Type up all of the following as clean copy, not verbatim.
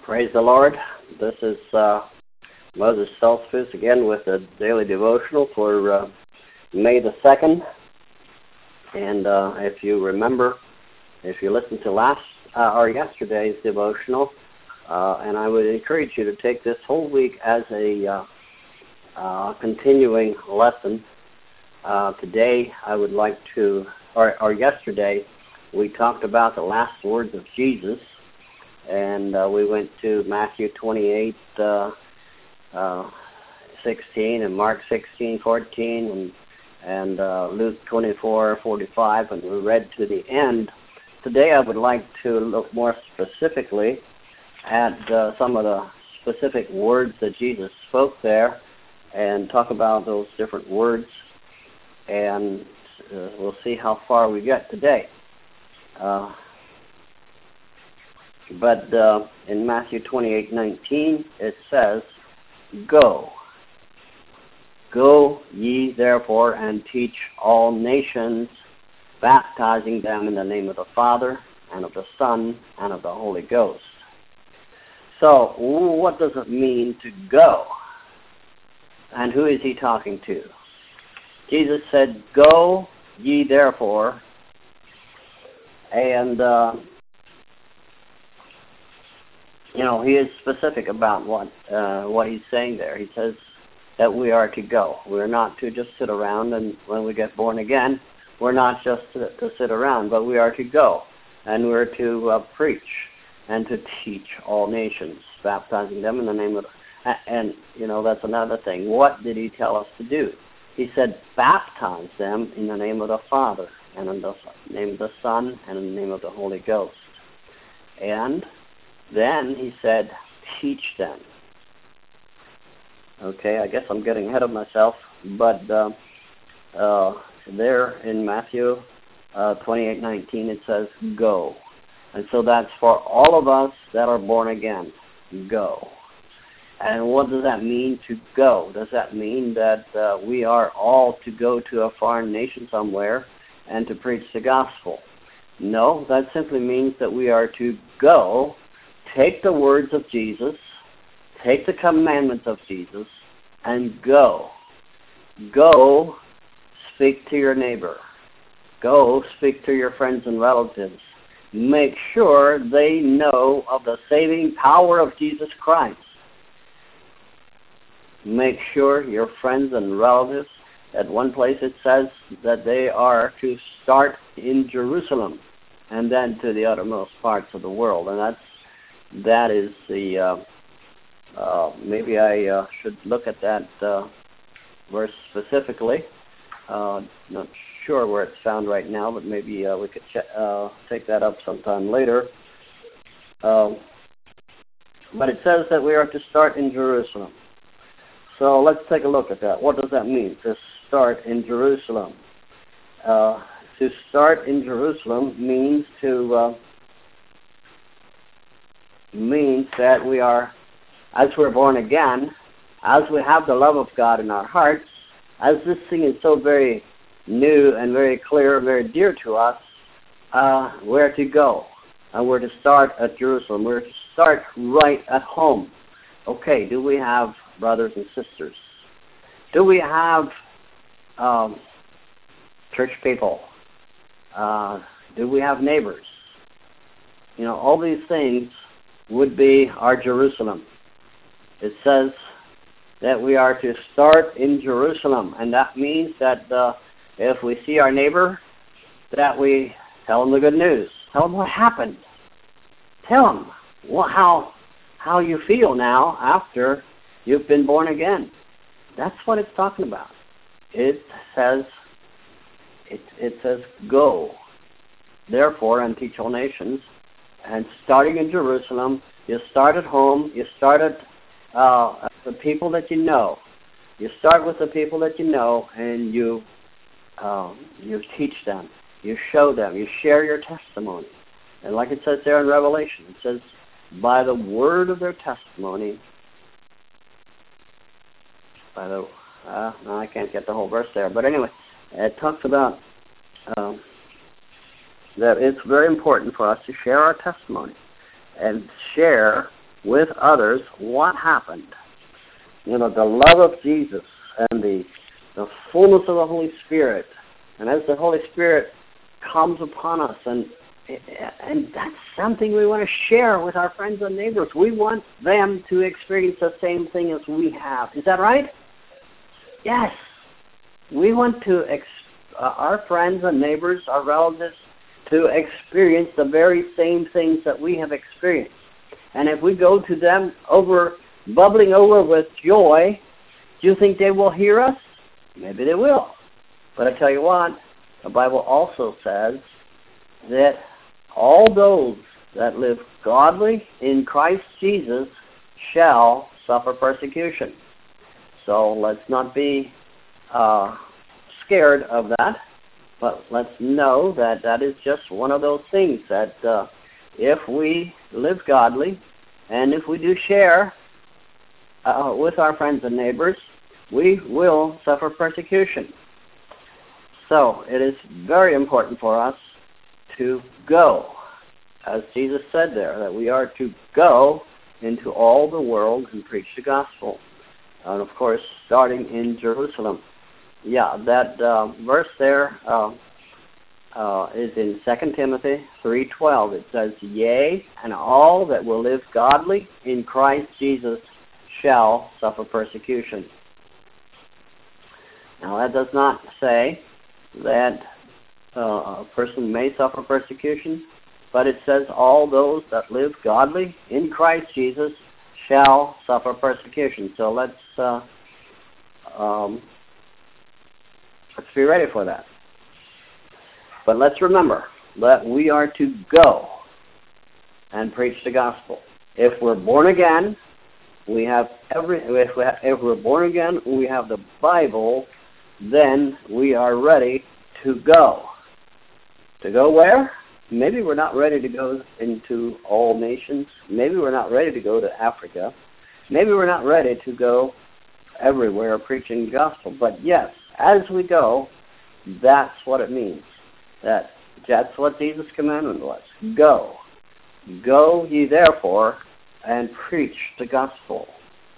Praise the Lord. This is Moses Selfus again with a daily devotional for May the 2nd. And if you remember, if you listened to yesterday's devotional, and I would encourage you to take this whole week as a continuing lesson. Today I would like to, or yesterday, we talked about the last words of Jesus. And we went to Matthew 28, 16, and Mark 16, 14, and Luke 24, 45, and we read to the end. Today I would like to look more specifically at some of the specific words that Jesus spoke there and talk about those different words, and we'll see how far we get today. But in Matthew 28:19, it says, Go. Go ye therefore and teach all nations, baptizing them in the name of the Father, and of the Son, and of the Holy Ghost. So, what does it mean to go? And who is he talking to? Jesus said, Go ye therefore, and he is specific about what he's saying there. He says that we are to go. We're not to just sit around, and when we get born again, we're not just to sit around, but we are to go, and we're to preach and to teach all nations, baptizing them in the name of and that's another thing. What did he tell us to do? He said, baptize them in the name of the Father, and in the name of the Son, and in the name of the Holy Ghost. And then he said, teach them. Okay, I guess I'm getting ahead of myself, but there in Matthew 28:19 it says, go. And so that's for all of us that are born again, go. And what does that mean to go? Does that mean that we are all to go to a foreign nation somewhere and to preach the gospel? No, that simply means that we are to go, take the words of Jesus, take the commandments of Jesus, and go. Go speak to your neighbor. Go speak to your friends and relatives. Make sure they know of the saving power of Jesus Christ. Make sure your friends and relatives, at one place it says that they are to start in Jerusalem and then to the uttermost parts of the world. And that is the, maybe I should look at that verse specifically. Not sure where it's found right now, but maybe we could take that up sometime later. But it says that we are to start in Jerusalem. So let's take a look at that. What does that mean, to start in Jerusalem? To start in Jerusalem means that we are, as we're born again, as we have the love of God in our hearts, as this thing is so very new and very clear, very dear to us, we're to go. And we're to start at Jerusalem. We're to start right at home. Okay, do we have brothers and sisters? Do we have church people? Do we have neighbors? All these things would be our Jerusalem. It says that we are to start in Jerusalem, and that means that if we see our neighbor, that we tell them the good news. Tell them what happened. Tell them how you feel now after you've been born again. That's what it's talking about. It says go, therefore, and teach all nations. And starting in Jerusalem, you start at home, you start at the people that you know. You start with the people that you know, and you teach them, you show them, you share your testimony. And like it says there in Revelation, it says, by the word of their testimony, no, I can't get the whole verse there, but anyway, it talks about that it's very important for us to share our testimony and share with others, what happened? You know, the love of Jesus and the fullness of the Holy Spirit. And as the Holy Spirit comes upon us, and that's something we want to share with our friends and neighbors. We want them to experience the same thing as we have. Is that right? Yes. We want to our friends and neighbors, our relatives, to experience the very same things that we have experienced. And if we go to them bubbling over with joy, do you think they will hear us? Maybe they will. But I tell you what, the Bible also says that all those that live godly in Christ Jesus shall suffer persecution. So let's not be scared of that, but let's know that that is just one of those things that if we live godly and if we do share with our friends and neighbors, we will suffer persecution. So it is very important for us to go, as Jesus said there, that we are to go into all the world and preach the gospel. And of course, starting in Jerusalem. Yeah, that verse there is in 2 Timothy 3:12. It says, "Yea, and all that will live godly in Christ Jesus shall suffer persecution." Now, that does not say that a person may suffer persecution, but it says all those that live godly in Christ Jesus shall suffer persecution. So let's be ready for that. But let's remember that we are to go and preach the gospel. If we're born again, we have if we're born again, we have the Bible, then we are ready to go. To go where? Maybe we're not ready to go into all nations. Maybe we're not ready to go to Africa. Maybe we're not ready to go everywhere preaching the gospel. But yes, as we go, that's what it means. That's what Jesus' commandment was. Go. Go ye therefore and preach the gospel.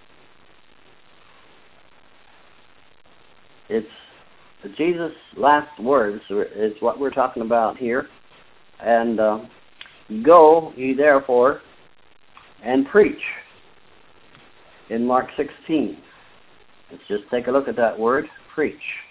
It's Jesus' last words is what we're talking about here. And go ye therefore and preach. In Mark 16. Let's just take a look at that word, preach.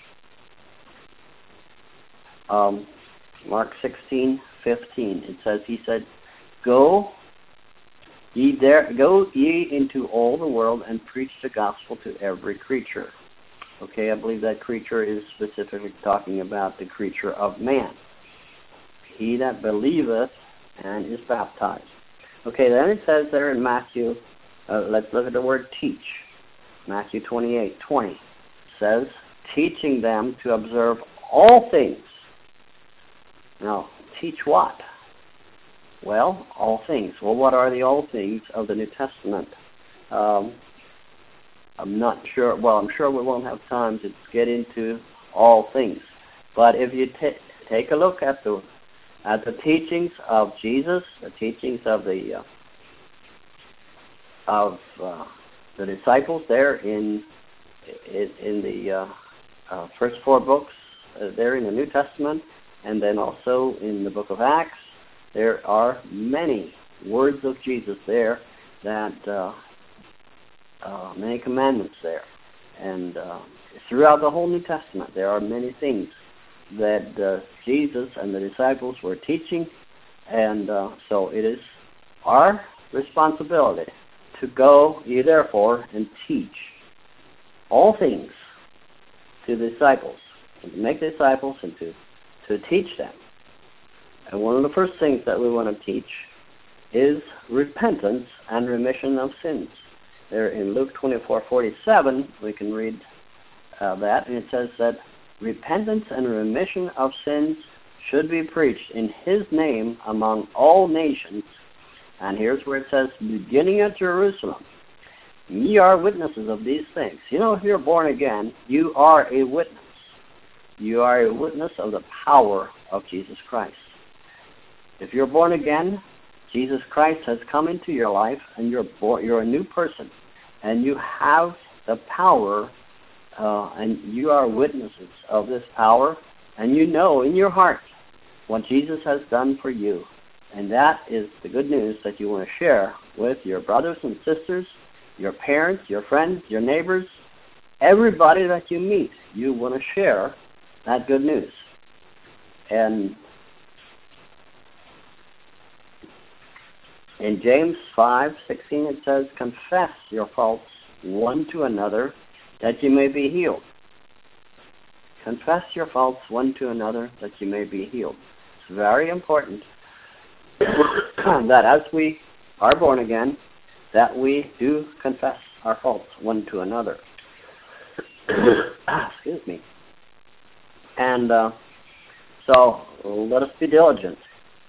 Mark 16:15. It says, he said, Go ye into all the world and preach the gospel to every creature. Okay, I believe that creature is specifically talking about the creature of man. He that believeth and is baptized. Okay, then it says there in Matthew, let's look at the word teach. Matthew 28:20 says, teaching them to observe all things. Now, teach what? Well, all things. Well, what are the all things of the New Testament? I'm not sure. Well, I'm sure we won't have time to get into all things. But if you take a look at the teachings of Jesus, the teachings of the disciples there in the first four books there in the New Testament, and then also in the book of Acts, there are many words of Jesus there that many commandments there. And throughout the whole New Testament, there are many things that Jesus and the disciples were teaching, and so it is our responsibility to go ye therefore and teach all things to the disciples, and to make disciples and to teach them. And one of the first things that we want to teach is repentance and remission of sins. There in Luke 24:47, we can read that, and it says that repentance and remission of sins should be preached in his name among all nations. And here's where it says, beginning at Jerusalem. Ye are witnesses of these things. You know, if you're born again, you are a witness. You are a witness of the power of Jesus Christ. If you're born again, Jesus Christ has come into your life, and you're a new person, and you have the power, and you are witnesses of this power, and you know in your heart what Jesus has done for you. And that is the good news that you want to share with your brothers and sisters, your parents, your friends, your neighbors, everybody that you meet. You want to share that good news. And in James 5:16 it says, confess your faults one to another that you may be healed. Confess your faults one to another that you may be healed. It's very important that as we are born again, that we do confess our faults one to another. Excuse me. And so let us be diligent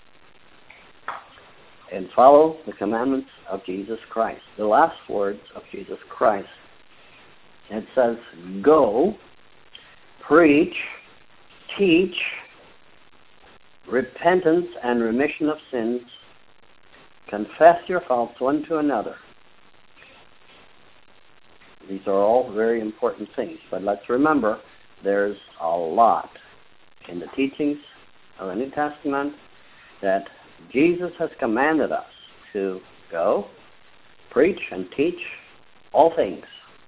and follow the commandments of Jesus Christ. The last words of Jesus Christ. It says, go, preach, teach, repentance and remission of sins, confess your faults one to another. These are all very important things, but let's remember there's a lot in the teachings of the New Testament that Jesus has commanded us to go, preach, and teach all things.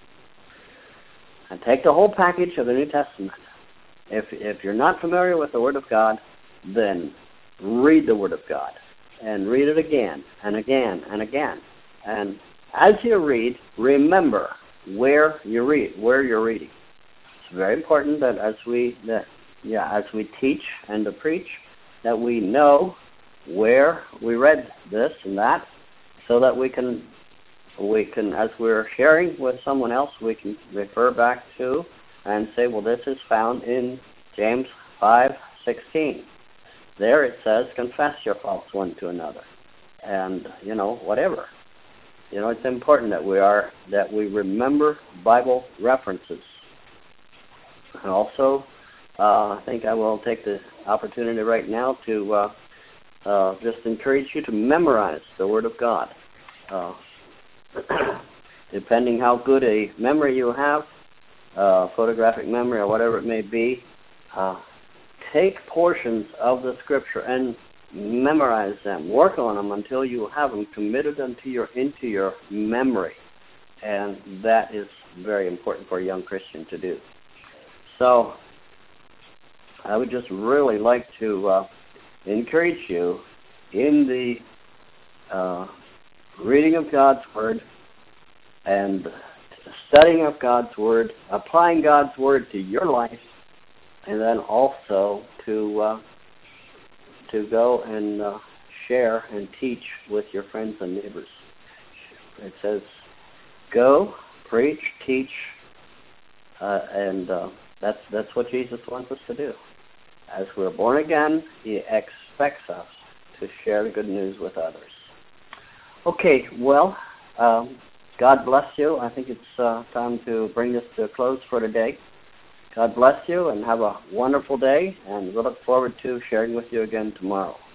And take the whole package of the New Testament. If you're not familiar with the Word of God, then read the Word of God. And read it again and again and again. And as you read, remember where you're reading. It's very important that as we teach and to preach, that we know where we read this and that, so that we can, as we're sharing with someone else, we can refer back to and say, well, this is found in James 5:16. There it says, confess your faults one to another, and whatever. It's important that we remember Bible references. And also, I think I will take the opportunity right now to just encourage you to memorize the Word of God. Depending how good a memory you have, photographic memory or whatever it may be, take portions of the Scripture and memorize them. Work on them until you have them committed into your memory. And that is very important for a young Christian to do. So I would just really like to encourage you in the reading of God's Word and studying of God's Word, applying God's Word to your life, and then also to go and share and teach with your friends and neighbors. It says, go, preach, teach, and that's what Jesus wants us to do. As we're born again, He expects us to share the good news with others. Okay, well, God bless you. I think it's time to bring this to a close for today. God bless you and have a wonderful day, and we'll look forward to sharing with you again tomorrow.